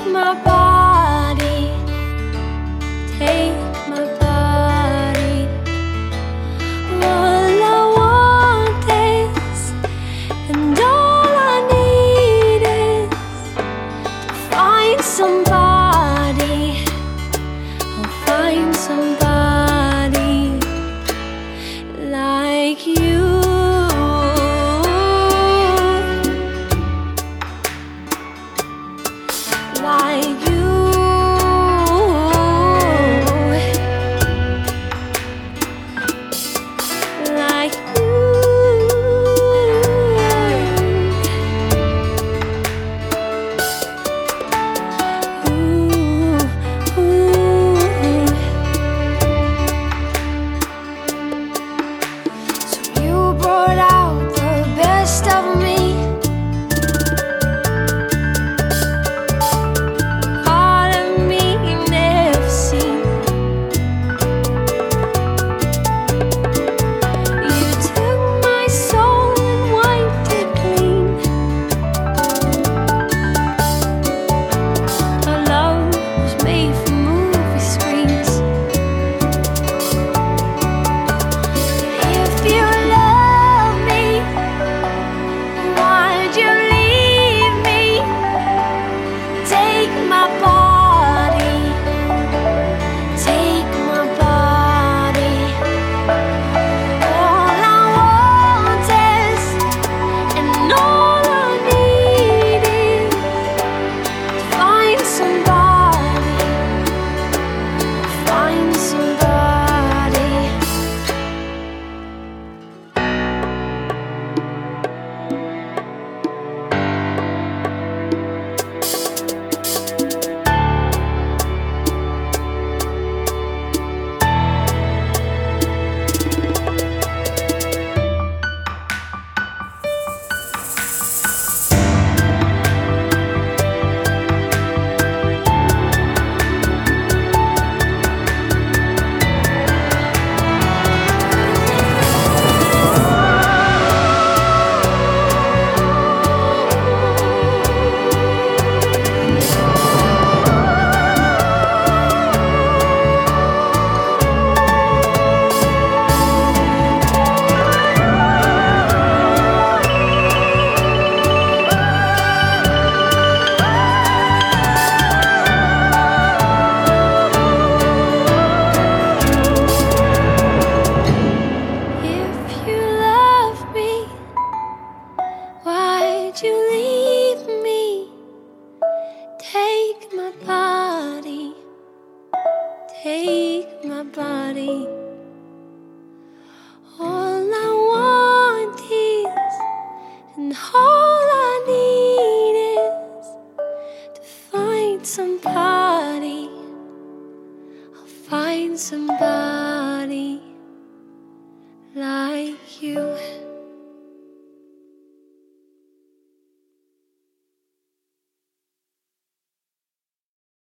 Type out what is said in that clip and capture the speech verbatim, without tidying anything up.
my body, take my body. All I want is, and all I need is to find somebody. I'll find somebody like you. Like you, like you. Ooh, ooh. So you brought out the best of me. Why'd you leave me? Take my body, take my body. All I want is, and all I need is to find somebody. I'll find somebody like you.